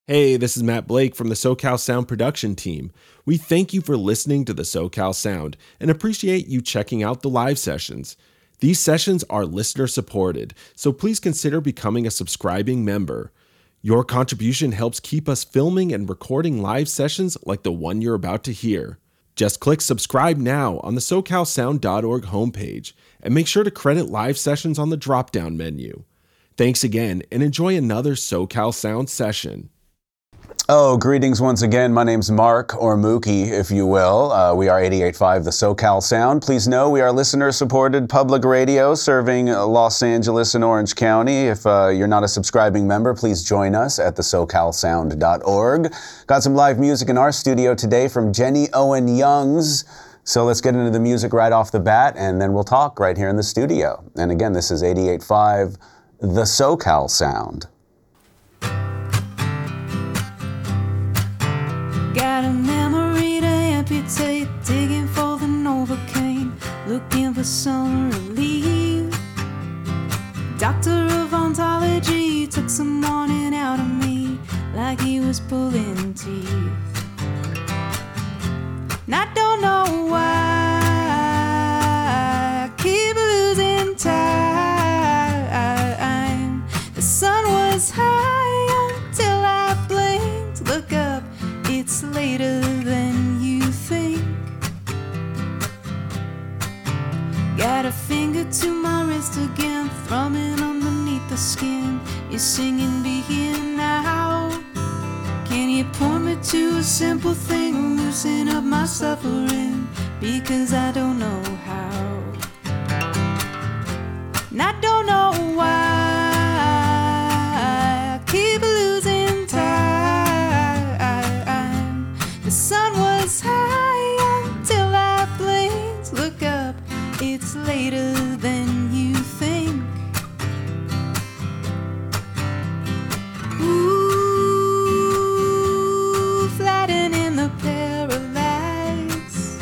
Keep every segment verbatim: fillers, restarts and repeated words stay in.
Hey, this is Matt Blake from the SoCal Sound production team. We thank you for listening to the SoCal Sound and appreciate you checking out the live sessions. These sessions are listener supported, so please consider becoming a subscribing member. Your contribution helps keep us filming and recording live sessions like the one you're about to hear. Just click subscribe now on the socal sound dot org homepage and make sure to credit live sessions on the drop-down menu. Thanks again and enjoy another SoCal Sound session. Oh, greetings once again. My name's Mark, or Mookie, if you will. Uh, we are eighty-eight point five, the SoCal Sound. Please know we are listener-supported public radio serving Los Angeles and Orange County. If uh, you're not a subscribing member, please join us at the socal sound dot org. Got some live music in our studio today from Jenny Owen Youngs. So let's get into the music right off the bat, and then we'll talk right here in the studio. And again, this is eighty-eight point five, the SoCal Sound. Got a memory to amputate, digging for the Novocaine, looking for some relief. Doctor of ontology took some morning out of me, like he was pulling teeth. And I don't know why I keep losing time. The sun was high until I blinked. Look up, it's later than you think. Got a finger to my wrist again, thrumming underneath the skin. You're singing begin now. Can you point me to a simple thing, loosen up my suffering? Because I don't know how. And I don't know why I keep losing time. The sun was high until I blinked. Look up, it's later than you think. Ooh, flattening the parallax.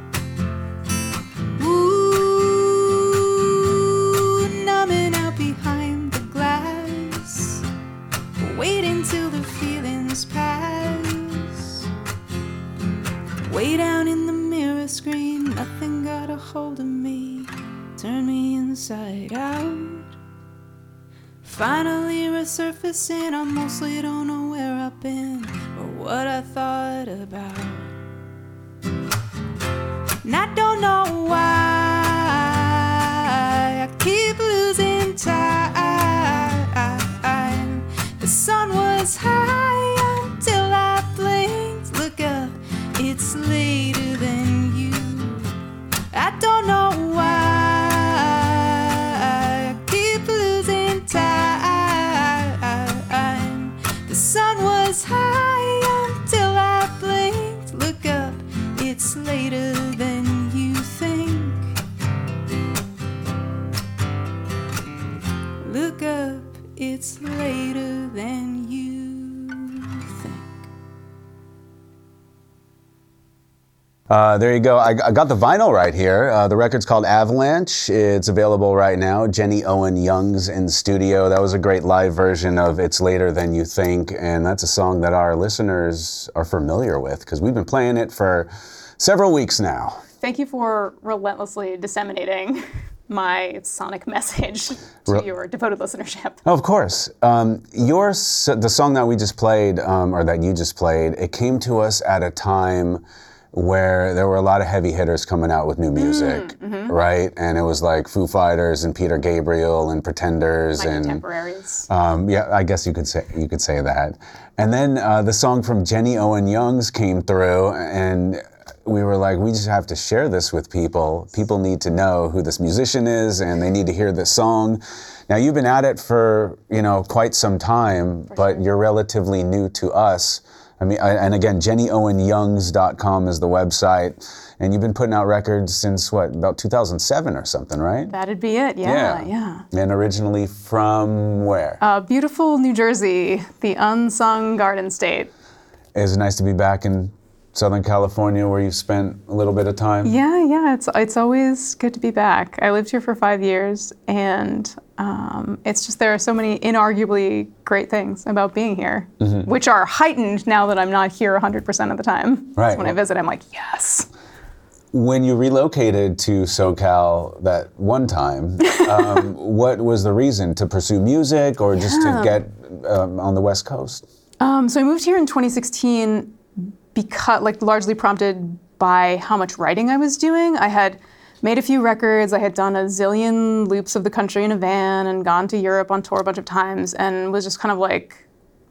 Ooh, numbing out behind the glass. Waiting till the feelings pass. Way down in the mirror screen, nothing got a hold of me. Turn me inside out. Finally resurfacing, I mostly don't know where I've been or what I thought about. And I don't know why I keep losing time. The sun was high until I blinked. Look up, it's later than you. I don't know why I keep losing time. The sun was high until I blinked. Look up, it's later than you think. Look up, it's later than you think. Uh, there you go. I, I got the vinyl right here. Uh, the record's called Avalanche. It's available right now. Jenny Owen Youngs in studio. That was a great live version of It's Later Than You Think, and that's a song that our listeners are familiar with because we've been playing it for several weeks now. Thank you for relentlessly disseminating my sonic message to Re- your devoted listenership. Oh, of course. Um, your s- the song that we just played, um, or that you just played, it came to us at a time where there were a lot of heavy hitters coming out with new music, mm-hmm. right? And it was like Foo Fighters and Peter Gabriel and Pretenders My and contemporaries. Um, yeah, I guess you could say you could say that. And then uh, the song from Jenny Owen Youngs came through, and we were like, we just have to share this with people. People need to know who this musician is, and they need to hear this song. Now, you've been at it for, you know, quite some time, For but sure. you're relatively new to us. I mean, I, and again, jenny owen youngs dot com is the website, and you've been putting out records since, what, about two thousand seven or something, right? That'd be it, yeah, yeah. And originally from where? Uh, beautiful New Jersey, the unsung Garden State. It's nice to be back in Southern California, where you've spent a little bit of time. Yeah, yeah, it's it's always good to be back. I lived here for five years, and Um, it's just there are so many inarguably great things about being here, mm-hmm. which are heightened now that I'm not here one hundred percent of the time. Right. So when I visit, I'm like, yes. When you relocated to SoCal that one time, um, what was the reason? To pursue music or just Yeah. to get um, on the West Coast? Um, so I moved here in twenty sixteen because, like, largely prompted by how much writing I was doing. I had made a few records. I had done a zillion loops of the country in a van and gone to Europe on tour a bunch of times and was just kind of like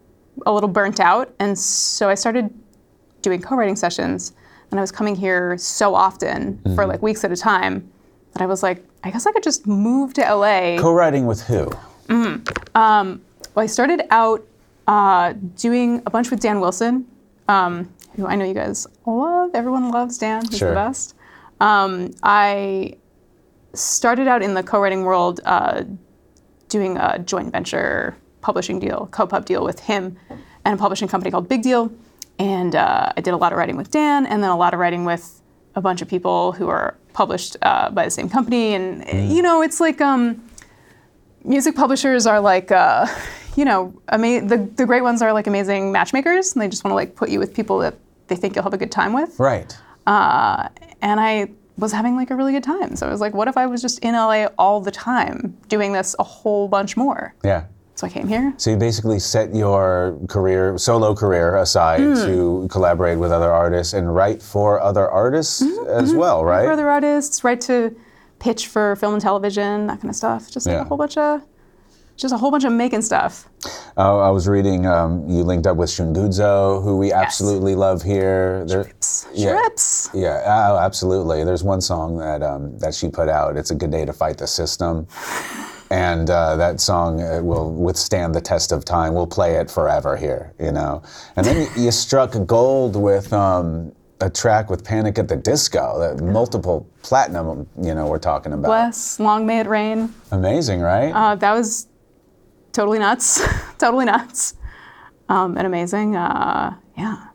a little burnt out. And so I started doing co-writing sessions. And I was coming here so often mm-hmm. for like weeks at a time that I was like, I guess I could just move to L A. Co-writing with who? Mm-hmm. Um, well, I started out uh, doing a bunch with Dan Wilson, um, who I know you guys love. Everyone loves Dan. He's sure. the best. Um, I started out in the co-writing world uh, doing a joint venture publishing deal, co-pub deal with him and a publishing company called Big Deal. And uh, I did a lot of writing with Dan and then a lot of writing with a bunch of people who are published uh, by the same company. And, mm. you know, it's like um, music publishers are like, uh, you know, ama- the, the great ones are like amazing matchmakers. And they just want to like put you with people that they think you'll have a good time with. Right. Uh, and I was having like a really good time. So I was like, what if I was just in L A all the time doing this a whole bunch more? Yeah. So I came here. So you basically set your career, solo career aside mm. to collaborate with other artists and write for other artists mm-hmm, as mm-hmm. well, right? Write for other artists, write to pitch for film and television, that kind of stuff. Just like yeah. a whole bunch of, just a whole bunch of making stuff. Uh, I was reading, um, you linked up with Shungudzo, who we yes. absolutely love here. There, Shrips. Yeah, Shrips. Yeah, oh, absolutely. There's one song that um, that she put out. It's a good day to fight the system. And uh, that song uh, will withstand the test of time. We'll play it forever here, you know. And then you struck gold with um, a track with Panic at the Disco, that multiple platinum, you know, we're talking about. Bless, Long May It Rain. Amazing, right? Uh, that was totally nuts, totally nuts, um, and amazing. Uh, yeah.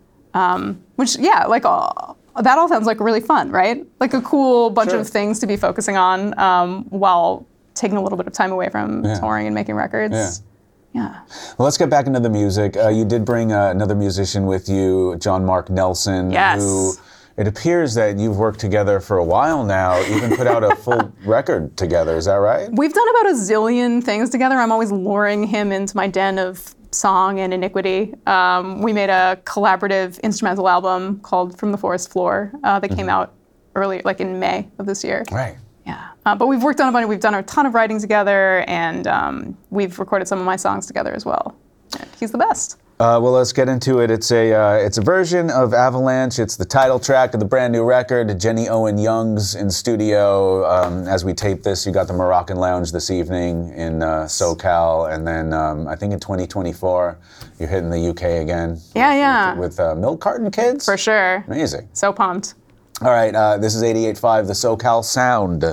Um, which, yeah, like all, that all sounds like really fun, right? Like a cool bunch sure. of things to be focusing on um, while taking a little bit of time away from yeah. touring and making records. Yeah. Yeah. Well, let's get back into the music. Uh, you did bring uh, another musician with you, John Mark Nelson, yes. who it appears that you've worked together for a while now, even put out a full record together. Is that right? We've done about a zillion things together. I'm always luring him into my den of song and iniquity. Um, we made a collaborative instrumental album called From the Forest Floor uh, that mm-hmm. came out early, like in May of this year. Right. Yeah, uh, but we've worked on a bunch. We've done a ton of writing together, and um, we've recorded some of my songs together as well. And he's the best. Uh, well, let's get into it. It's a uh, it's a version of Avalanche. It's the title track of the brand new record. Jenny Owen Young's in studio. Um, as we tape this, you got the Moroccan Lounge this evening in uh, SoCal, and then um, I think in twenty twenty-four you're hitting the U K again. Yeah, yeah. With, with uh, Milk Carton Kids. For sure. Amazing. So pumped. All right, uh, this is eighty-eight point five, the SoCal Sound.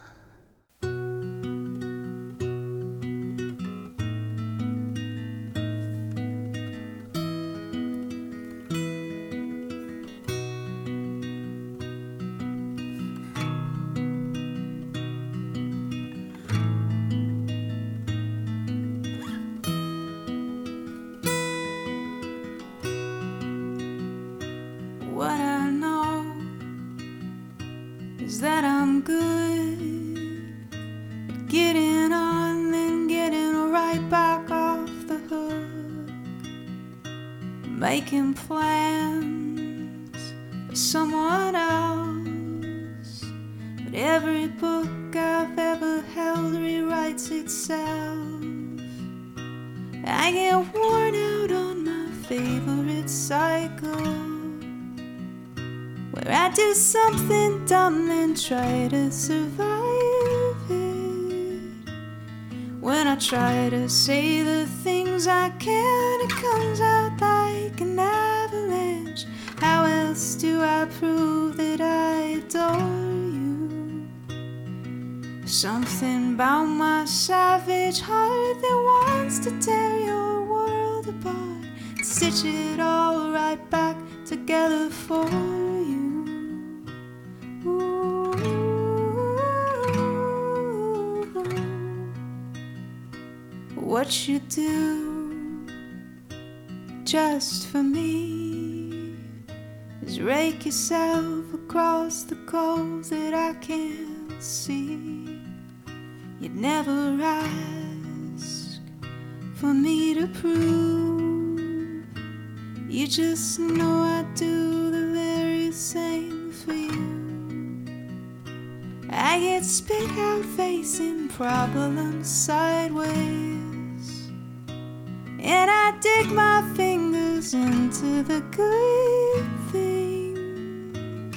What I know is that I'm good at getting on, then getting right back off the hook, making plans for someone else. But every book I've ever held rewrites itself. I get worn out on my favorite cycle, where I do something dumb and try to survive it. When I try to say the things I can, it comes out like an avalanche. How else do I prove that I adore you? Something about my savage heart that wants to tear your world apart, stitch it all right back together for you. Ooh. what you do just for me is rake yourself across the coals that I can't see. You'd never ask for me to prove. You just know I do the very same for you. I get spit out facing problems sideways, and I dig my fingers into the good things.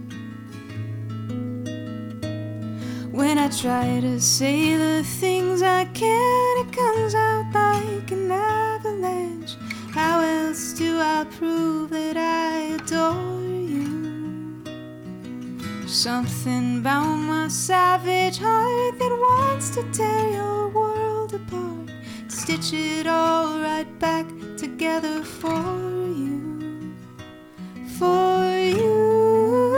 When I try to say the things I can, it comes out like an avalanche. How else do I prove that I adore you? Something about my savage heart that wants to tear your world apart, stitch it all right back together for you, for you.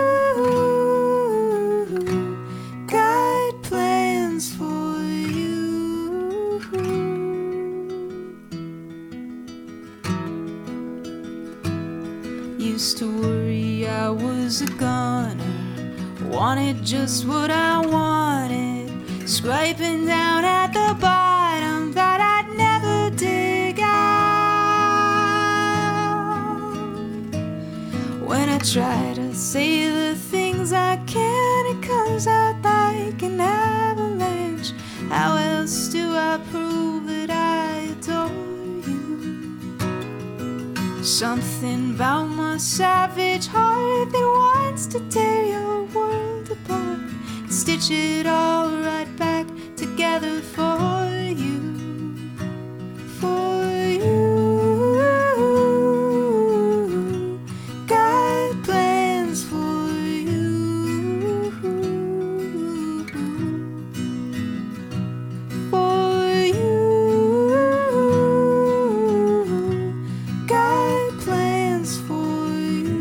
Got plans for you. Used to worry I was a goner, wanted just what I wanted, scraping down at the bottom that I'd never dig out. When I try to say the things I can, it comes out like an avalanche. How else do I prove that I adore you? Something about my savage heart that wants to tear your world apart, stitch it all right back together for you, for you. Got plans for you, for you. Got plans for you.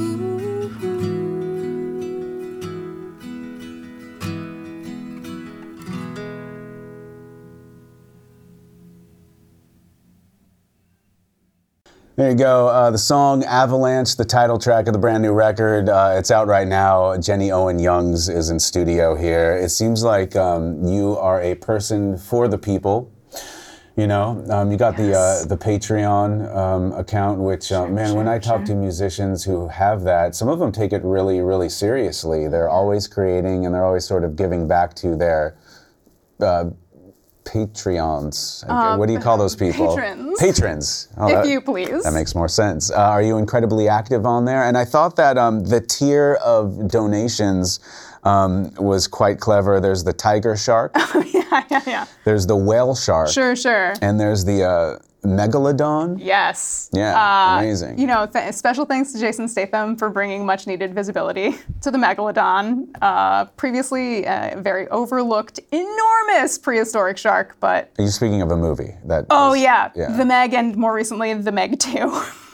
There you go. Uh, the song Avalanche, the title track of the brand new record. Uh, it's out right now. Jenny Owen Youngs is in studio here. It seems like um, you are a person for the people. You know, um, you got yes. the uh, the Patreon um, account, which, uh, sure, man, sure, when I talk sure. to musicians who have that, some of them take it really, really seriously. They're always creating and they're always sort of giving back to their uh, Patreons. Um, what do you call those people? Patrons. Patrons. Oh, if that, you please. That makes more sense. Uh, are you incredibly active on there? And I thought that um, the tier of donations um, was quite clever. There's the tiger shark. Oh, yeah, yeah, yeah. There's the whale shark. Sure, sure. And there's the uh, megalodon. Yes. Yeah, uh, amazing. You know, th- special thanks to Jason Statham for bringing much needed visibility to the megalodon. Uh, previously, a very overlooked, enormous prehistoric shark, but... Are you speaking of a movie? That Oh, was, yeah. yeah. The Meg, and more recently, The Meg two.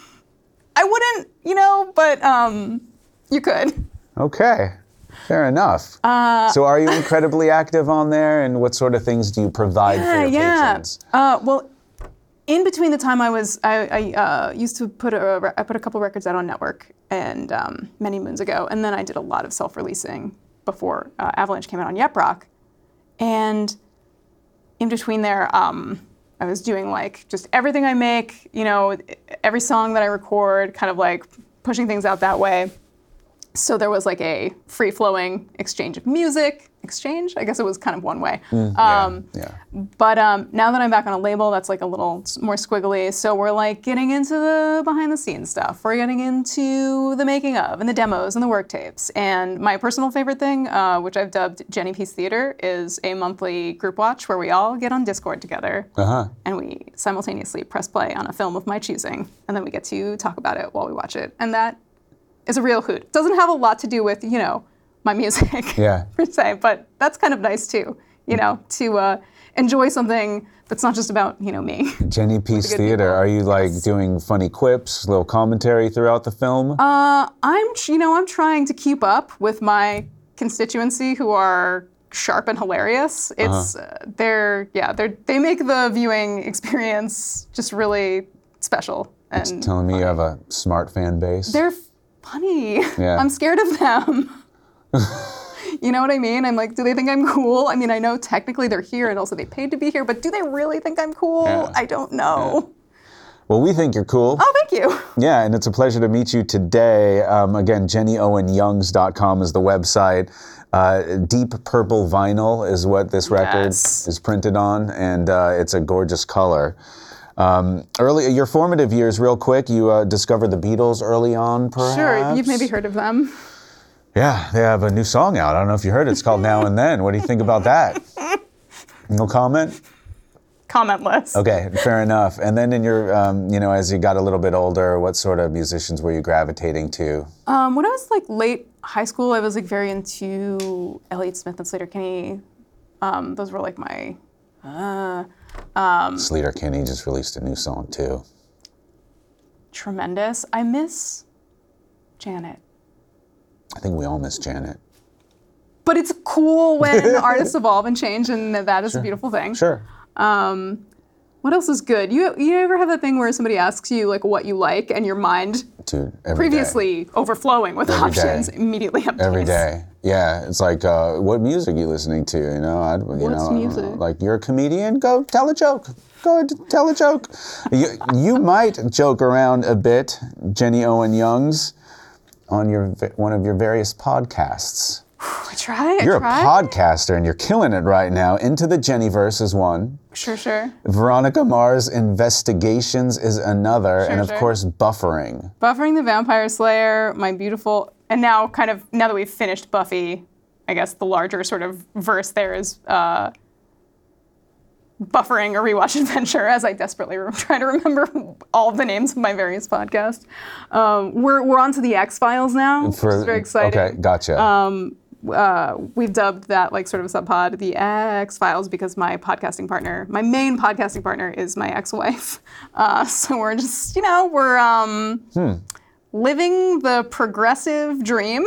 I wouldn't, you know, but um, you could. Okay. Fair enough. Uh, so are you incredibly active on there, and what sort of things do you provide yeah, for your yeah. patrons? Uh, well, in between the time I was, I, I uh, used to put a, I put a couple records out on Network, and um, many moons ago, and then I did a lot of self-releasing before uh, Avalanche came out on Yep Rock, and in between there, um, I was doing like just everything I make, you know, every song that I record, kind of like pushing things out that way. So there was like a free-flowing exchange of music. Exchange? I guess it was kind of one way. Mm, um, yeah, yeah. But um, now that I'm back on a label, that's like a little more squiggly. So we're like getting into the behind-the-scenes stuff. We're getting into the making of and the demos and the work tapes. And my personal favorite thing, uh, which I've dubbed Jenny Peace Theater, is a monthly group watch where we all get on Discord together. Uh-huh. And we simultaneously press play on a film of my choosing. And then we get to talk about it while we watch it. And that is a real hoot. It doesn't have a lot to do with, you know, my music yeah. per se, but that's kind of nice too, you know, to uh, enjoy something that's not just about, you know, me. Jenny Peace Theater, people. Are you like yes. doing funny quips, little commentary throughout the film? Uh, I'm, you know, I'm trying to keep up with my constituency who are sharp and hilarious. It's uh-huh. uh, they're yeah they're they make the viewing experience just really special. And it's telling me funny. You have a smart fan base. They're funny. Yeah. I'm scared of them. You know what I mean? I'm like, do they think I'm cool? I mean, I know technically they're here and also they paid to be here, but do they really think I'm cool? Yeah. I don't know. Yeah. Well, we think you're cool. Oh, thank you. Yeah, and it's a pleasure to meet you today. Um, again, jenny owen youngs dot com is the website. Uh, deep purple vinyl is what this record Yes. is printed on, and uh, it's a gorgeous color. Um, early, your formative years, real quick, you uh, discovered the Beatles early on, perhaps? Sure, you've maybe heard of them. Yeah, they have a new song out. I don't know if you heard it. It's called Now and Then. What do you think about that? No comment? Commentless. Okay, fair enough. And then in your, um, you know, as you got a little bit older, what sort of musicians were you gravitating to? Um, when I was like late high school, I was like very into Elliott Smith and Sleater-Kinney. Um, those were like my. Uh, um, Sleater-Kinney just released a new song too. Tremendous. I miss Janet. I think we all miss Janet. But it's cool when artists evolve and change, and that is Sure. a beautiful thing. Sure. Um, what else is good? You you ever have that thing where somebody asks you like what you like, and your mind Dude, every previously day. overflowing with Every options day. immediately empties? Every day. Yeah, it's like, uh, what music you listening to? You know, I, you What's know, music? like you're a comedian, go tell a joke. Go ahead, tell a joke. you, you might joke around a bit, Jenny Owen Youngs, on your one of your various podcasts. I try. I You're try. a podcaster and you're killing it right now. Into the Jennyverse is one. Sure, sure. Veronica Mars Investigations is another, Sure, and of sure. course Buffering. Buffering the Vampire Slayer, my beautiful, and now kind of now that we've finished Buffy, I guess the larger sort of verse there is uh, Buffering a Rewatch Adventure, as I desperately re- try to remember all of the names of my various podcasts. Um, we're we're on to the X-Files now, which is very exciting. Okay, gotcha. Um, uh, we've dubbed that like sort of a sub-pod the X-Files because my podcasting partner, my main podcasting partner is my ex-wife. Uh, so we're just, you know, we're um, Hmm. living the progressive dream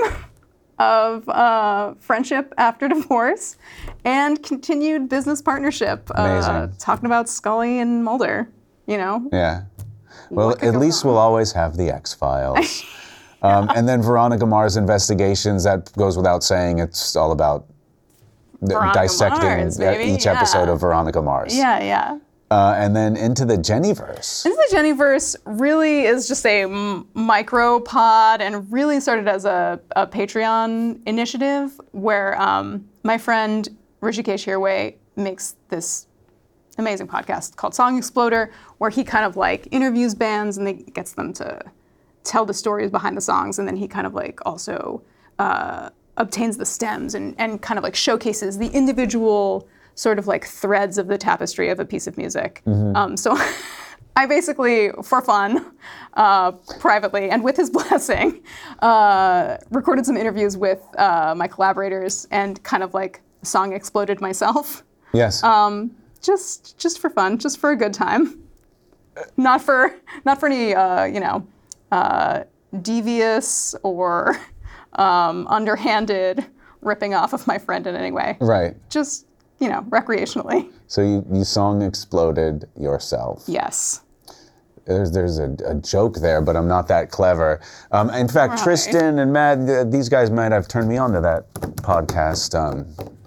of uh, friendship after divorce and continued business partnership. Uh, Amazing. talking about Scully and Mulder, you know? Yeah. Well, What could at go least wrong? we'll always have the X-Files. um, and then Veronica Mars Investigations, that goes without saying. It's all about the- Veronica dissecting Mars, uh, baby, each episode yeah. of Veronica Mars. Yeah, yeah. Uh, and then into the Jennyverse. Into the Jennyverse really is just a m- micro pod and really started as a, a Patreon initiative where um, my friend Rishikesh Hirway makes this amazing podcast called Song Exploder, where he kind of like interviews bands and they gets them to tell the stories behind the songs, and then he kind of like also uh, obtains the stems and, and kind of like showcases the individual sort of like threads of the tapestry of a piece of music. Mm-hmm. Um, so I basically, for fun, uh, privately and with his blessing, uh, recorded some interviews with uh, my collaborators and kind of like song exploded myself. Yes. Um, just just for fun, just for a good time. Not for not for any uh, you know uh, devious or um, underhanded ripping off of my friend in any way. right. Just you know recreationally. So you, you song exploded yourself. Yes. There's there's a, a joke there, but I'm not that clever. Um, in fact, Right. Tristan and Matt, th- these guys might have turned me on to that podcast. Um,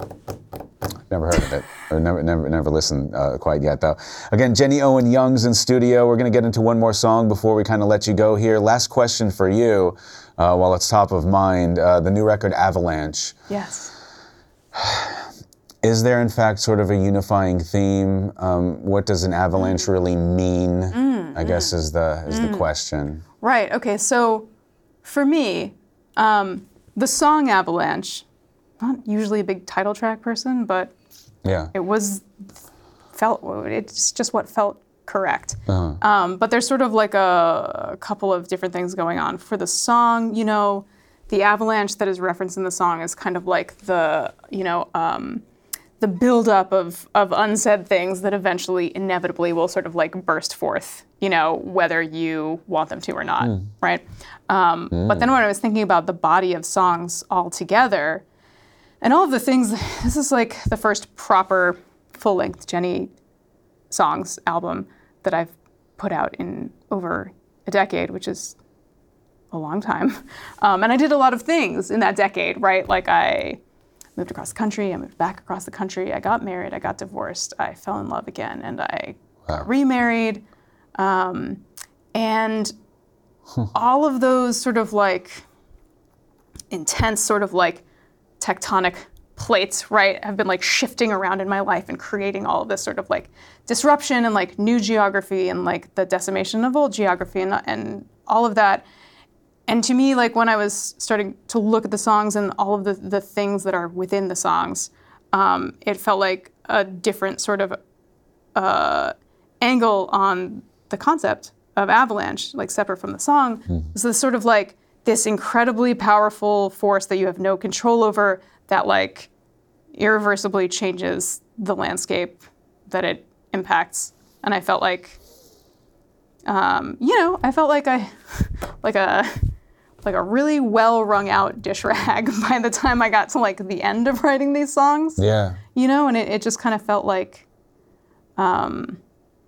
never heard of it, or never never never listened uh, quite yet, though. Again, Jenny Owen Youngs in studio. We're gonna get into one more song before we kind of let you go here. Last question for you, uh, while it's top of mind, uh, the new record Avalanche. Yes. Is there, in fact, sort of a unifying theme? Um, what does an avalanche really mean? I guess is the is the question. Right. Okay. So, for me, um, the song Avalanche. Not usually a big title track person, but Yeah. it was felt it's just what felt correct. Uh-huh. Um, but there's sort of like a, a couple of different things going on for the song. You know, the avalanche that is referenced in the song is kind of like the you know um, the buildup of of unsaid things that eventually inevitably will sort of like burst forth. You know, whether you want them to or not, Mm. right? Um, But then when I was thinking about the body of songs altogether. and all of the things. This is like the first proper full-length Jenny songs album that I've put out in over a decade, which is a long time. Um, and I did a lot of things in that decade, right? Like I moved across the country, I moved back across the country, I got married, I got divorced, I fell in love again, and I wow. got remarried. Um, and all of those sort of like intense sort of like tectonic plates, right, have been like shifting around in my life and creating all of this sort of like disruption and like new geography and like the decimation of old geography and, and all of that. And to me, like when I was starting to look at the songs and all of the, the things that are within the songs, um, it felt like a different sort of uh, angle on the concept of avalanche, like separate from the song. Mm-hmm. So this sort of like this incredibly powerful force that you have no control over that like irreversibly changes the landscape that it impacts. And I felt like, um, you know, I felt like I, like a, like a really well wrung out dish rag by the time I got to like the end of writing these songs. Yeah. You know, and it, it just kind of felt like, um,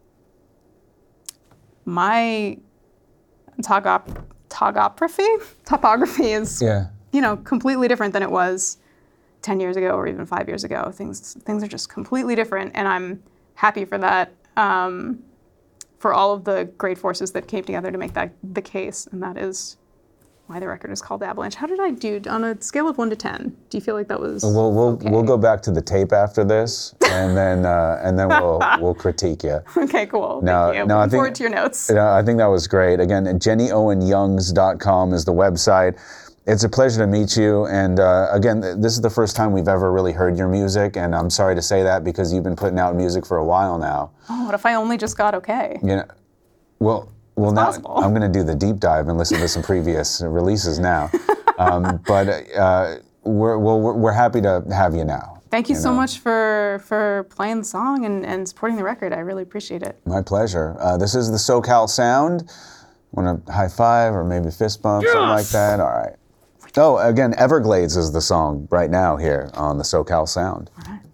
my togop- topography, topography is, yeah. you know, completely different than it was ten years ago or even five years ago. Things things are just completely different, and I'm happy for that, um, for all of the great forces that came together to make that the case, and that is why the record is called Avalanche. How did I do on a scale of one to ten? Do you feel like that was We'll we'll okay? we'll go back to the tape after this, and then uh, and then we'll we'll critique you. Okay, cool. No, Thank you. no, I Looking think, forward to your notes. You know, I think that was great. Again, jenny owen youngs dot com is the website. It's a pleasure to meet you. And uh, again, this is the first time we've ever really heard your music, and I'm sorry to say that because you've been putting out music for a while now. Oh, what if I only just got okay? You know, well. Well, now possible. I'm going to do the deep dive and listen to some previous releases now. Um, but uh, we're, well, we're we're happy to have you now. Thank you, you so know? much for for playing the song and, and supporting the record. I really appreciate it. My pleasure. Uh, this is the SoCal Sound. Want to high five or maybe fist bump, yes! Something like that? All right. Oh, again, Everglades is the song right now here on the SoCal Sound. All right.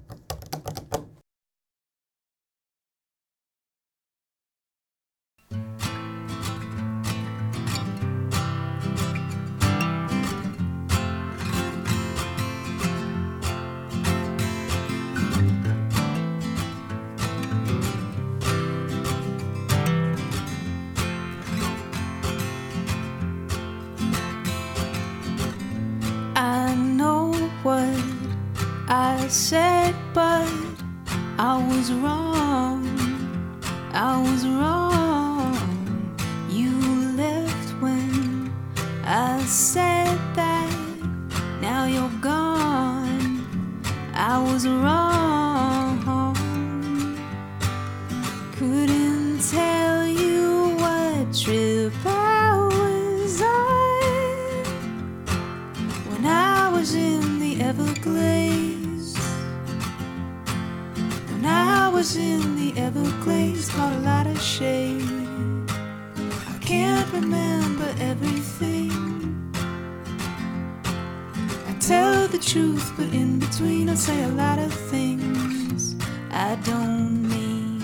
I said, but I was wrong. I was wrong. You left when I said that. Now you're gone. I was wrong. Couldn't tell you what trip I was on when I was in the Everglades. When I was in the Everglades, caught a lot of shade. I can't remember everything. I tell the truth, but in between I say a lot of things I don't mean.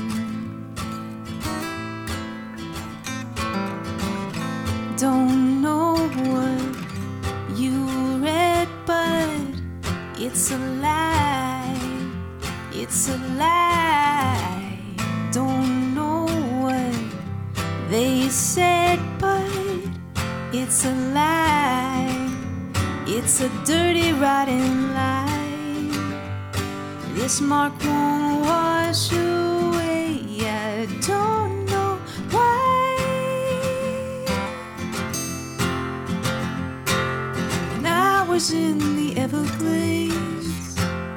Don't know what you read, but it's a lie. It's a lie. Don't know what they said, but it's a lie. It's a dirty, rotten lie. This mark won't wash away. I don't know why. When I was in the Everglades,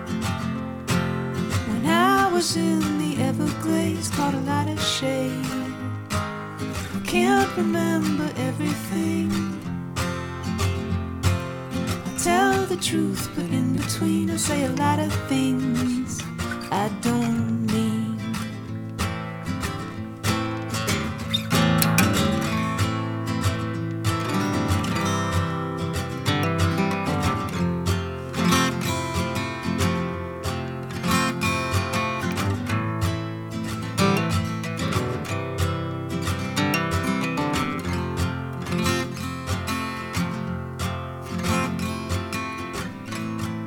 when I was in the Everglades, caught a lot of shade. I can't remember everything. I tell the truth, but in between I say a lot of things I don't mean.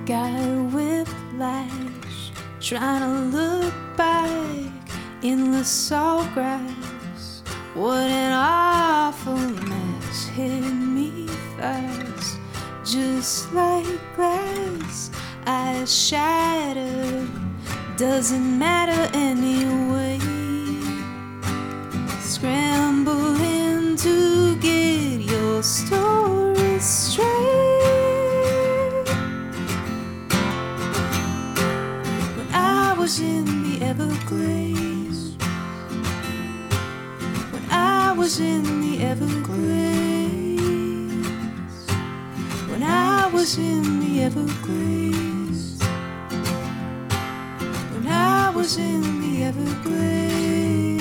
got whiplash, trying to look back in the sawgrass. What an awful mess, hit me fast, just like glass. Eyes shattered, doesn't matter anyway. Scrambling to get your story straight. When I was in the Everglades, when I was in the Everglades, when I was in the Everglades, when I was in the Everglades.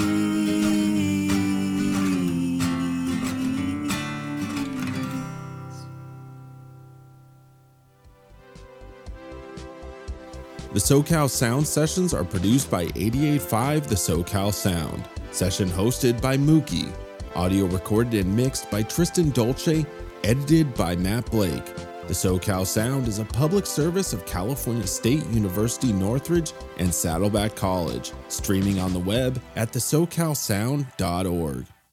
The SoCal Sound sessions are produced by eighty-eight point five The SoCal Sound. Session hosted by Mookie. Audio recorded and mixed by Tristan Dolce. Edited by Matt Blake. The SoCal Sound is a public service of California State University Northridge and Saddleback College. Streaming on the web at the socal sound dot org.